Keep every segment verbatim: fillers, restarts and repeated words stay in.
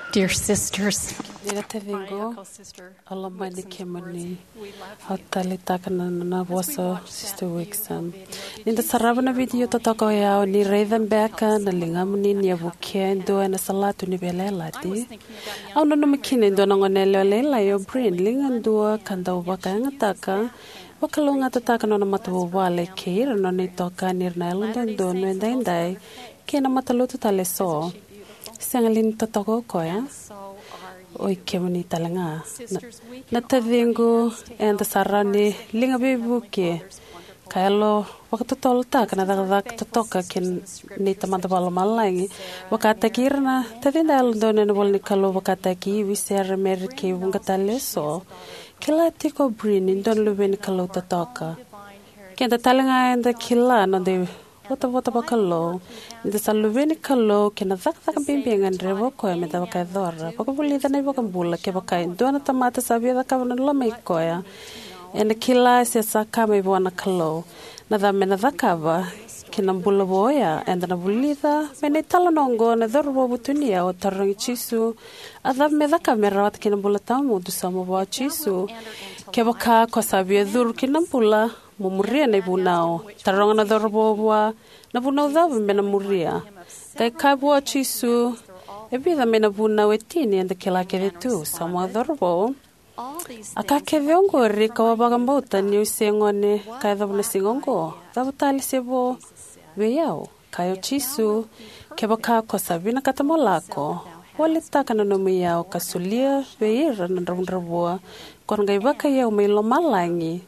Dear sisters, Nina tevingo alamani kemani hatali takana na vosa sister Wixon. Ninda sarabana video totoko yao ni Raven Becca na lingamuni ni avukia ndo na salatu ni belela di. Au no mkine ndo nangonelo lela yo brain lingandua kanda ubaka ngataka. Wakalunga tataka no na matu wale keira no ni toka nirna elanda ndo no ndai kena matalutu tale so. Sangalin totoko koya. Oi kemani talanga na tavingo and sarani linga bibuke kailo waktu tolta kana daga totoka ken ni tamanta balo malangi wakata kirna tavinda aldone no bolni kalo wakata ki wiser merke bunga taleso kila tiko brin don luben kalo totoka ken talanga and kila no de Wata wata bakalo, nda saluveni kalo kena zak zak bimbingan revo koya me da baka dora. Baka buli da na baka bula ke baka indona tamata sabia da kama nula me koya. Ena kila se saka me buana kalo. Na da mena da kava kena bula boya enda na buli da mena tala nongo na dora bo butunia o tarangi chisu. Ada me da kamera wat kena bula tamu du samo bo chisu. Ke baka ko sabia dur kena bula Mumuria na bunao taronga na dorbowa na bunao da mena muria kai kabua chisu ebida mena bunao etini anda kela kede tu sama dorbo aka kevongo rika wabagambota ni usengone kai da buna singongo da butali sebo veyao kai chisu kebaka ko sabina katamolako wale takana no miyao kasulia veira na ndrobwa konga ibaka yao melo malangi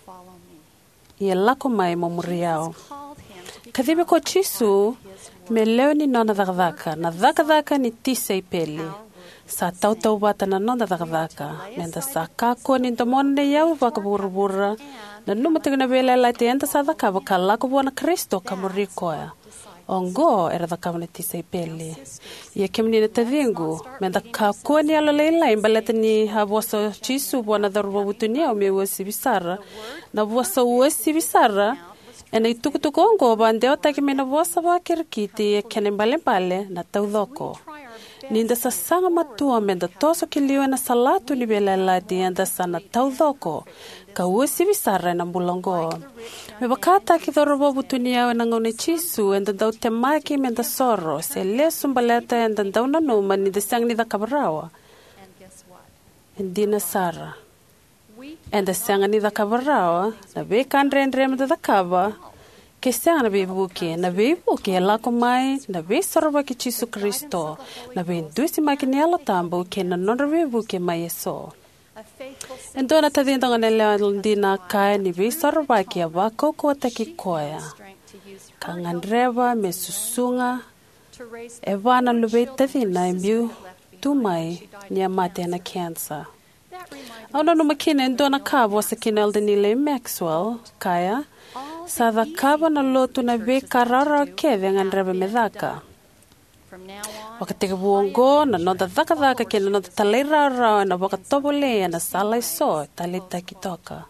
Ia lako mai mamuriao. Kadhibe ko chisu, me leo ni nona dhakadhaka, na dhakadhaka ni tisa ipeli. Sa tau tau bata na nona dhakadhaka, nenda sa kako ni ndomone yau waka burubura, na numatiga na vela laite enta sa dhakaba ka lako buwana Kristo kamurikoya. Ongo era dhakaba ni tisa ipeli. Ia kemni na tadhingu, menda kako ni alo leila imbaleta ni habuaso chisu buwana dharuba butunia o mewa sibisara, na buasa uesi bisara ena itukutukongo bandeo taki mena buasa ba kirkiti kene mbale mbale na taudoko ninda sasanga matua menda toso kilio na salatu ni belela di anda sana taudoko ka uesi bisara na mbulongo me bakata ki dorobo butunia na ngone chisu enda dau temaki menda soro se lesu mbaleta enda dau na numa ni desang ni da kabrawa endina sara And the sangani da kavarawa, na be kandre ndrem da kava, ke sangana be buke, na be buke la komai, na be sorba ki chisu Kristo, na be indusi makinela tambo ke na nonra be buke mai so. And dona tadinda nganela ndina kai ni be sorba ki ava koko taki koya. Kangandreva me susunga, evana lube tadina imbiu, tumai, nyamate na cancer. Ano no makina ndona kabo sa kinalda nile Maxwell kaya sa da kabo na lotu na be karara keve nganrebe medaka wakati buongo na no da daka daka kena no talera ra na baka tobole na sala so talita kitoka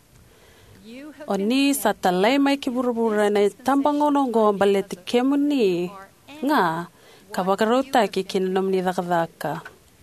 oni sa talai mai kiburubura na tambangono ngo baleti kemuni nga kabakarota ki kinomni daka daka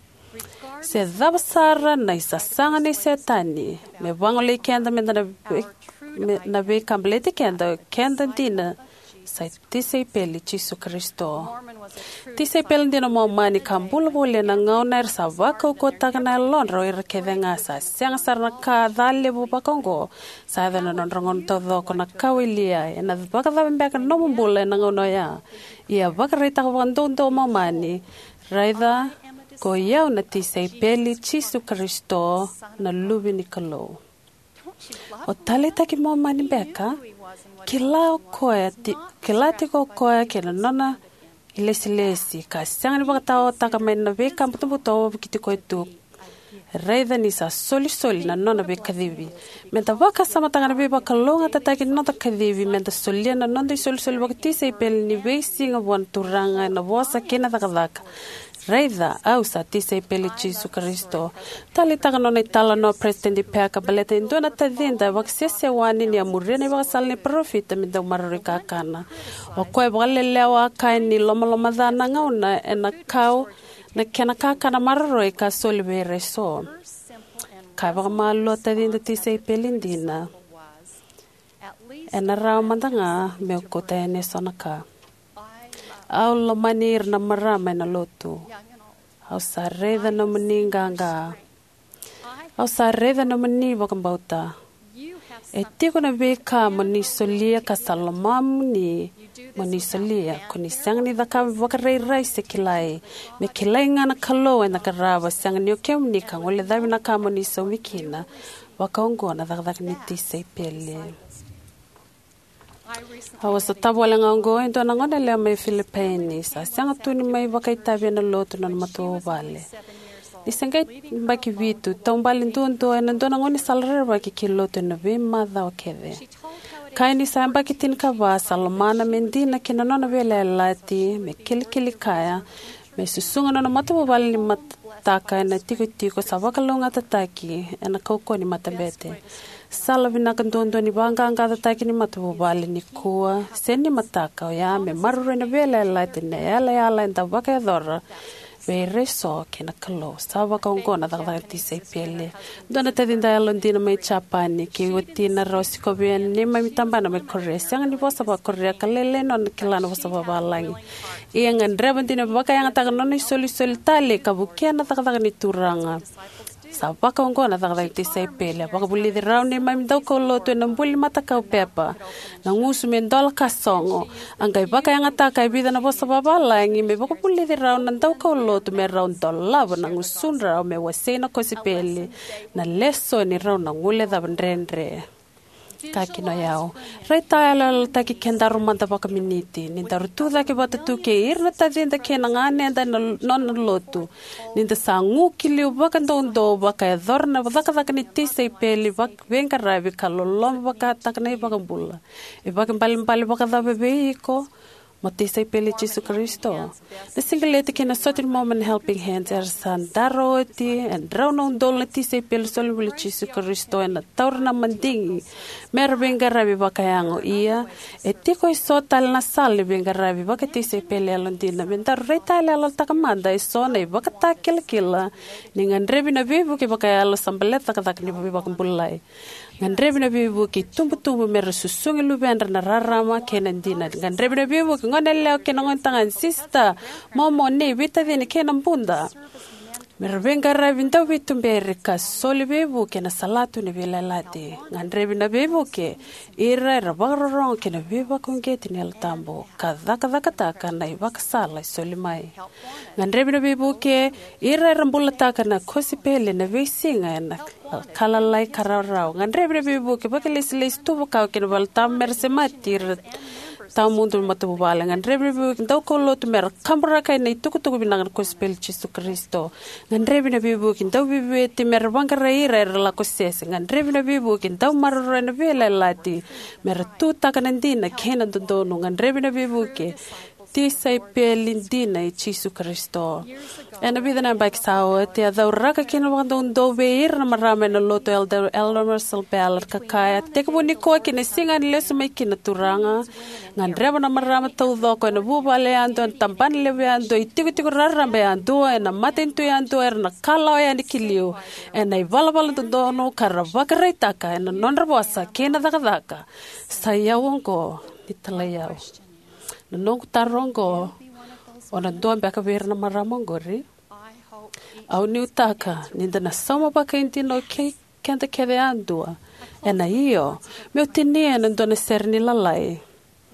Se dabasara na isasanga ni setani. Me wangole kenda me na na be kamblete kenda kenda dina sa tise peli chisu Kristo. Tise peli dina mo mani kambula bole na ngauna sa waka ko takana lonro ir kevenga sa siang sarna ka dale bu bakongo sa dana non rongon todo ko na kawilia na baka va mbeka no mbule na ngauna ya. Ia baka rita ko ndo mo mani. Raida Ko yau na tisay peli chisu Kristo na lubi ni kalo. O talita ki mo mani beka, kila koya, kila tiko koya kena nona ilesi lesi, ka siang ni baka tao taka may na beka mputumputo kiti ko itu. Raida ni sa soli soli na nona beka divi. Menta baka sama tanga na beka kalonga tataki nota kadivi, menta solia na nonda soli soli baka tisay peli ni besi nga buwan turanga na wasa kena takadaka. Raida au sa tise peli chisu Kristo. Tali taka no na itala no presidente peka baleta indona tadinda waksese wani ni amurene wakasal ni profita mi daw marurika kana. O koe walelewa kai ni loma loma dana ngauna ena kau Na kena kakana mararo e ka solve reso. Kai waka malo ta dinda tisa i pelindina. E na rao mandanga me o kota e ne sonaka. Au lo manir na marama na lotu. Au sa reda na maninganga. Au sa reda na mani wakambauta. E tiko na veka mani solia ka salamamu ni mani solia. Kuni siang ni dhaka wakarei rai se kilai. Me kilai ngana kalo e na karawa siang ni o kem ni ka ngole dhawi na ka mani so mikina. Wakaongo na dhaka ni tise pele. Hawa sa tabo ala ngongo ento na ngone lea mai Philippines. Siang atuni mai wakaitabi na lotu na matu vale. Ni sengai baki vitu tombali ntunto e nandona ngoni salare baki kiloto na ve madha o keve. Kai ni samba ki tin kava salomana mendina kina nona vele lati me kili kili kaya me susunga nona matu wali ni mataka na tiko tiko sa wakalonga tataki e na kauko ni matabete. Salavina kandondo ni banga anga tataki ni matu wali ni kua seni mataka o ya me marure na vele lati na yala yala enda waka yadora. Ve reso kena kalo sawa kaungona dakdak tise pele dona tadinda londina mai chapani ki utina rosi ko bien ni mai tambana mai korre sang ni bosa ba korre kalele non kilana bosa ba balangi yang andrebantina baka yang tak non soli soli tale kabukena dakdak ni turanga sawa kaungona dakdak tise pele baka buli de rauni mai ndau ko loto na buli mata ka pepa na ngusu mendol kasongo angai baka yang ataka bida na bosa ba balangi me baka buli de rauni ndau ko lotu me raun dolava na ngusun rau me wasena kosipele na leso ni rau na ngule da bandrendre kakino yao reta ala taki kenda rumanda baka miniti ni darutu da ke bata tu ke irna ta dinda ke na ngane da non lotu ni da sangu kili baka ndondo baka dorna baka baka ni tise pele baka venga rabi kalolom baka takna baka bulla e baka balim balim baka da bebe ko Matisa pele Jesus Kristo. The single ke na certain moment helping hands er san daroti and drown on dol tisa pele solul Jesus Kristo and taurna mandingi. Mer venga rabi bakayango ia e tiko iso tal na sal venga rabi baka tisa pele alondina mentar reta ala takamanda iso na baka takil kila ningan rebi na vivu ke bakayalo sambeleta katak ni baka bulai. Ngan rebi na bibu ki tumbu tumbu mer susungi lubendra na rarama kenan dina ngan rebi na bibu ki ngone leo kenan tangan sista momo ne vita dini kenan bunda mer venga rebi ndo vitu berika soli bibu kenan salatu ne velalati ngan rebi na bibu ke ira rabarong kenan bibu kongeti ne altambo kadha kadha kataka na ibaka sala soli mai ngan rebi na bibu ke ira rambulata kana kosipele na vesinga na kalalai kararau ngan rebi bibu ke bakelis lis tu ka ke bal tam merse matir tam mundur matu bala ngan rebi bibu ke ko lot mer kamra kai nei tuku tuku binangan ko spell Jesus Kristo ngan rebi bibu ke dau bibu te mer bangara ira la ko ses ngan rebi bibu ke dau marra na vela lati mer tu takanandina kena dono ngan rebi bibu ke tisai pelindina i Jesus Kristo. Ena vida na baik sawa te adau raka kina wando ndo veir na marame na loto elder elder Marcel Beller kakaya te ko ni ko kina singa ni leso mai kina turanga ngan reba na marama tau do ko na buba le ando tampan le be ando i tiku tiku rara be ando ena maten tu ando er na kala ya ni kilio ena i vala vala do no karavaka reitaka ena non rabosa kina daka daka sayawongo italayao nong tarongo ona doan baka ver na maramongo ri au ni utaka ninda na soma baka intino ke kenta kede andua ena io meu tinia na dona serni lalai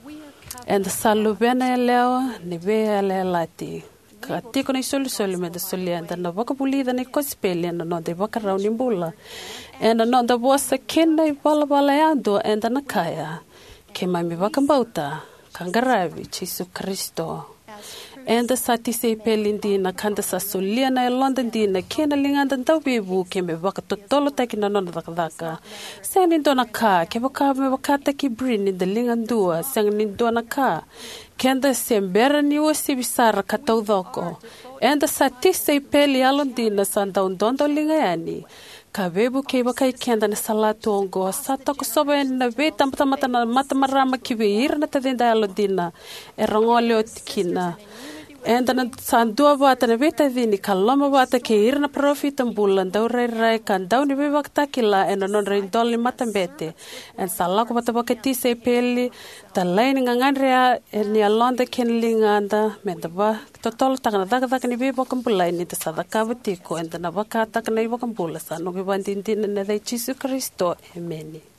and salu bena leo ni ve ale lati ka tiko ni soli soli me da soli anda na baka pulida ni kospeli na no de baka rauni bula ena no da bosa kenda i bala bala ando enda na kaya ke mai me baka bauta kangaravi Jesus Kristo enda sati se pelindina kanda sa solia na London dina kena linganda tau bibu ke me baka totolo taki na nona dakadaka sang nindona ka ke baka me baka taki brin in the lingandua sang nindona ka kenda sembera ni osi bisara katau doko enda sati se peli alondina sanda undondo lingayani kabebu ke baka kenda na salatu ongo sata ko sobe na ve tamata mata na mata marama kibeir na tadenda alondina e rongole otikina And then sandua vata na veta vini kaloma vata ke irna profit ambulan dau rai rai kan dau ni bevak takila and non rai doli matambete and salako vata vakati se peli ta lain ngangandrea ni alonda kenlinga anda medaba totol takana daga daga ni bevak ambulai ni tasada kavatiko and na vaka takana bevak ambula sa no bevandin din na dai Jesus Kristo amen.